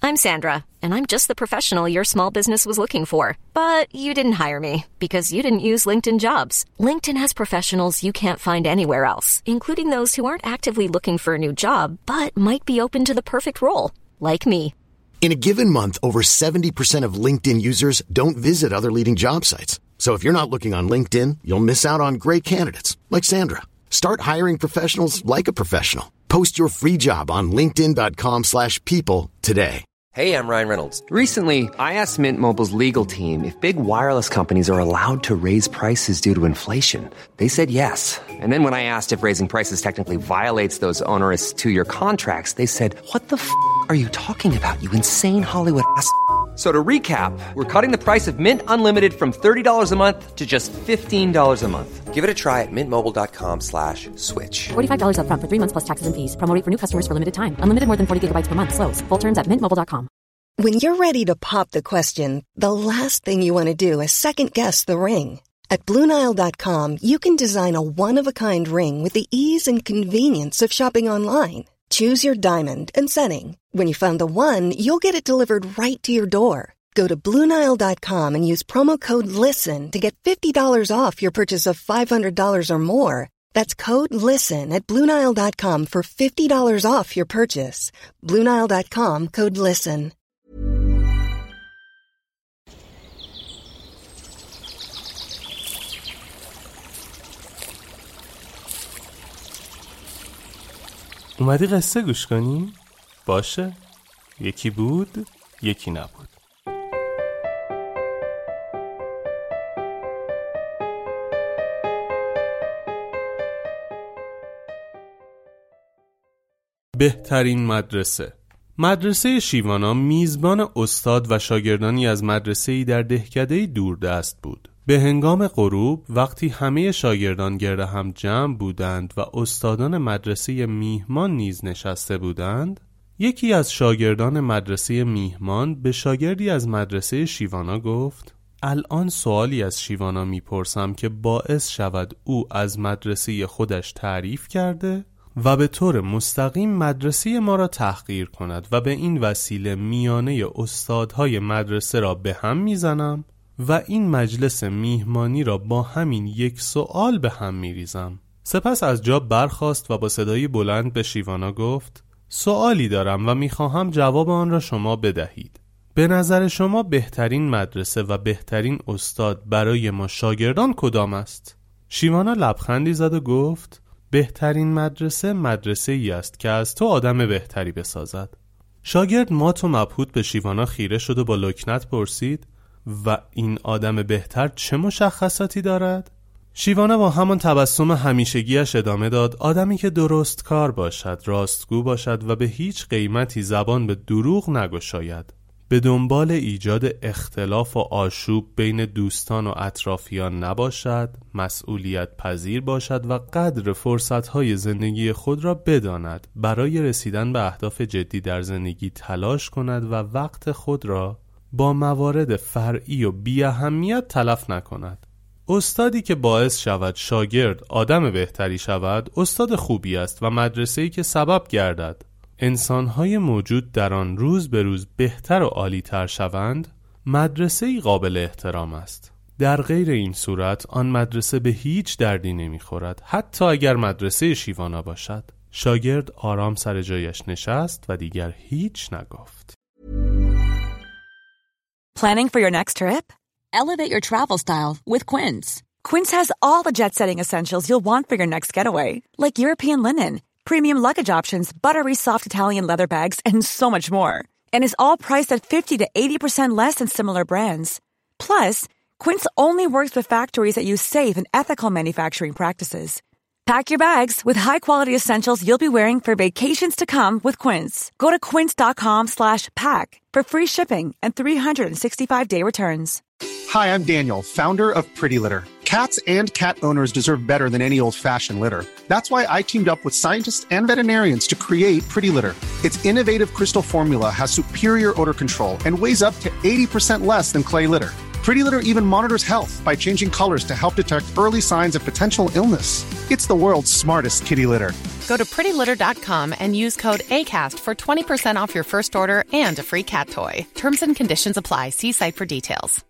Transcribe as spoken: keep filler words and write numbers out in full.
I'm Sandra, and I'm just the professional your small business was looking for. But you didn't hire me because you didn't use LinkedIn Jobs. LinkedIn has professionals you can't find anywhere else, including those who aren't actively looking for a new job, but might be open to the perfect role, like me. In a given month, over seventy percent of LinkedIn users don't visit other leading job sites. So if you're not looking on LinkedIn, you'll miss out on great candidates, like Sandra. Start hiring professionals like a professional. Post your free job on linkedin.com slash people today. Hey, I'm Ryan Reynolds. Recently, I asked Mint Mobile's legal team if big wireless companies are allowed to raise prices due to inflation. They said yes. And then when I asked if raising prices technically violates those onerous two-year contracts, they said, what the f*** are you talking about, you insane Hollywood ass f- So to recap, we're cutting the price of Mint Unlimited from thirty dollars a month to just fifteen dollars a month. Give it a try at mintmobile.com slash switch. forty-five dollars up front for three months plus taxes and fees. Promo rate for new customers for limited time. Unlimited more than forty gigabytes per month. Slows full terms at mint mobile dot com. When you're ready to pop the question, the last thing you want to do is second-guess the ring. At Blue Nile dot com, you can design a one-of-a-kind ring with the ease and convenience of shopping online. Choose your diamond and setting. When you find the one, you'll get it delivered right to your door. Go to Blue Nile dot com and use promo code LISTEN to get fifty dollars off your purchase of five hundred dollars or more. That's code LISTEN at Blue Nile dot com for fifty dollars off your purchase. Blue Nile dot com, code LISTEN. اومدی قصه گوش کنی؟ باشه. یکی بود، یکی نبود. بهترین مدرسه. مدرسه شیوانا میزبان استاد و شاگردانی از مدرسه‌ای در دهکده‌ای دوردست بود. به هنگام غروب وقتی همه شاگردان گرد هم جمع بودند و استادان مدرسه میهمان نیز نشسته بودند، یکی از شاگردان مدرسه میهمان به شاگردی از مدرسه شیوانا گفت: الان سوالی از شیوانا میپرسم که باعث شود او از مدرسه خودش تعریف کرده و به طور مستقیم مدرسه ما را تحقیر کند و به این وسیله میانه استادهای مدرسه را به هم میزنم و این مجلس میهمانی را با همین یک سوال به هم میریزم. سپس از جا برخاست و با صدای بلند به شیوانا گفت: سوالی دارم و میخواهم جواب آن را شما بدهید. به نظر شما بهترین مدرسه و بهترین استاد برای ما شاگردان کدام است؟ شیوانا لبخندی زد و گفت: بهترین مدرسه مدرسه ای است که از تو آدم بهتری بسازد. شاگرد مات و مبهوت به شیوانا خیره شد و با لکنت پرسید: و این آدم بهتر چه مشخصاتی دارد؟ شیوانا با همان تبسم همیشگیش ادامه داد: آدمی که درست کار باشد، راستگو باشد و به هیچ قیمتی زبان به دروغ نگشاید، به دنبال ایجاد اختلاف و آشوب بین دوستان و اطرافیان نباشد، مسئولیت پذیر باشد و قدر فرصتهای زندگی خود را بداند، برای رسیدن به اهداف جدی در زندگی تلاش کند و وقت خود را با موارد فرعی و بی اهمیت تلف نکند. استادی که باعث شود شاگرد آدم بهتری شود، استاد خوبی است و مدرسه‌ای که سبب گردد انسان‌های موجود در آن روز به روز بهتر و عالی‌تر شوند، مدرسه‌ای قابل احترام است. در غیر این صورت آن مدرسه به هیچ دردی نمی‌خورد، حتی اگر مدرسه شیوانا باشد. شاگرد آرام سر جایش نشست و دیگر هیچ نگفت. Planning for your next trip? Elevate your travel style with Quince. Quince has all the jet-setting essentials you'll want for your next getaway, like European linen, premium luggage options, buttery soft Italian leather bags, and so much more. And is all priced at fifty to eighty percent less than similar brands. Plus, Quince only works with factories that use safe and ethical manufacturing practices. Pack your bags with high-quality essentials you'll be wearing for vacations to come with Quince. Go to quince.com slash pack for free shipping and three sixty-five day returns. Hi, I'm Daniel, founder of Pretty Litter. Cats and cat owners deserve better than any old-fashioned litter. That's why I teamed up with scientists and veterinarians to create Pretty Litter. Its innovative crystal formula has superior odor control and weighs up to eighty percent less than clay litter. Pretty Litter even monitors health by changing colors to help detect early signs of potential illness. It's the world's smartest kitty litter. Go to pretty litter dot com and use code ACAST for twenty percent off your first order and a free cat toy. Terms and conditions apply. See site for details.